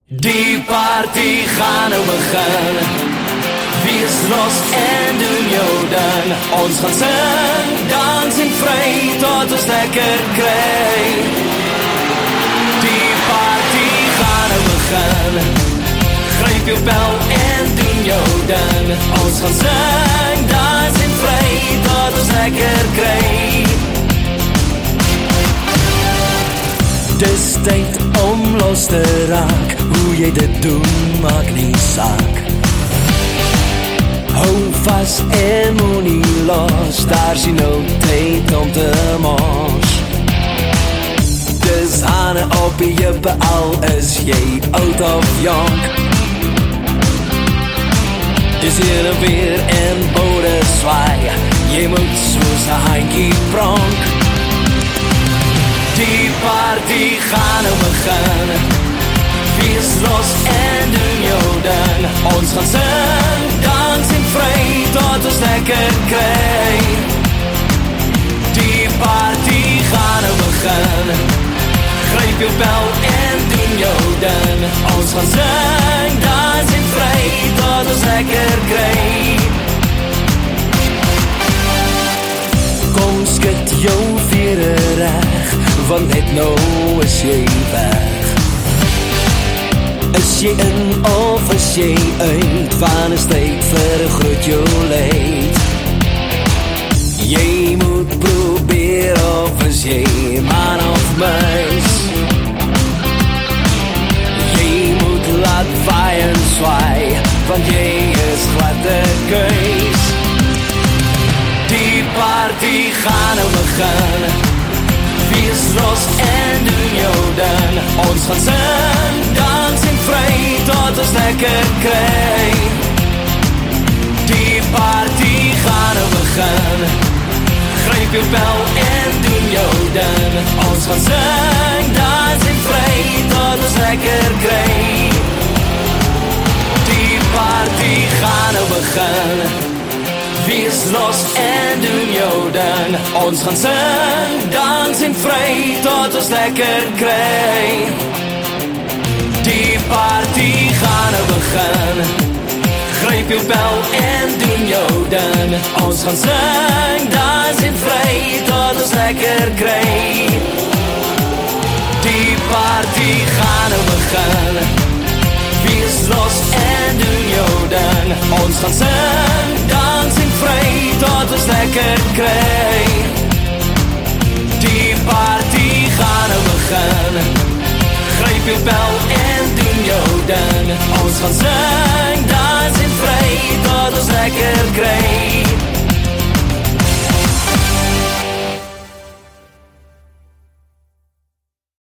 Die party gaan nou begin. Wees los en doen jou dan. Ons gaan sing, dans en vry tot ons lekker kry. Die party gaan nou begin. Gryp jou bel en doen jou dan. Ons gaan sing, dans en vry tot ons lekker kry. Dis tyd om los te raak. Hoe jy dit doen maak nie saak. Hou vas en moenie los. Daar is nou tyd om te mors. Dis hane op die jippe al is jy oud of jonk. Dis hier en weer en bode swaai. Jy moet soos 'n handjie pronk. Die party gaan nou begin. Wees los en doen jou dan. Ons gaan sing, dans en vry tot ons lekker kry. Die party gaan nou begin. Gryp jou bel en doen jou dan. Ons gaan sing, dans en vry tot ons lekker kry. Kom skud jou vere reg, want net nou is jy weg. Is jy in of is jy uit, van is tyd vir 'n groot jolijt. Jy moet probeer of is jy man of muis. Jy moet laat vaai en swaai, want jy is gladde keus. Die party gaan nou begin. Wees los en doen jou dan. Ons gaan sing, dans en vry tot ons lekker kry. Die party gaan nou begin. Gryp jou bel en doen jou dan. Ons gaan sing, dans en vry tot ons lekker kry. Die party gaan nou begin. Wees los en doen jou dan. Ons gaan sing, dans en vry tot ons lekker kry. Die party gaan nou begin. Gryp jou bel en doen jou dan. Ons gaan sing, dans en vry tot ons lekker kry. Die party gaan nou begin. Wees los en doen jou dan. Ons gaan sing, dans en vry tot ons lekker kry. Die party gaan nou begin. Gryp jou bel en doen jou dan. Ons gaan sing,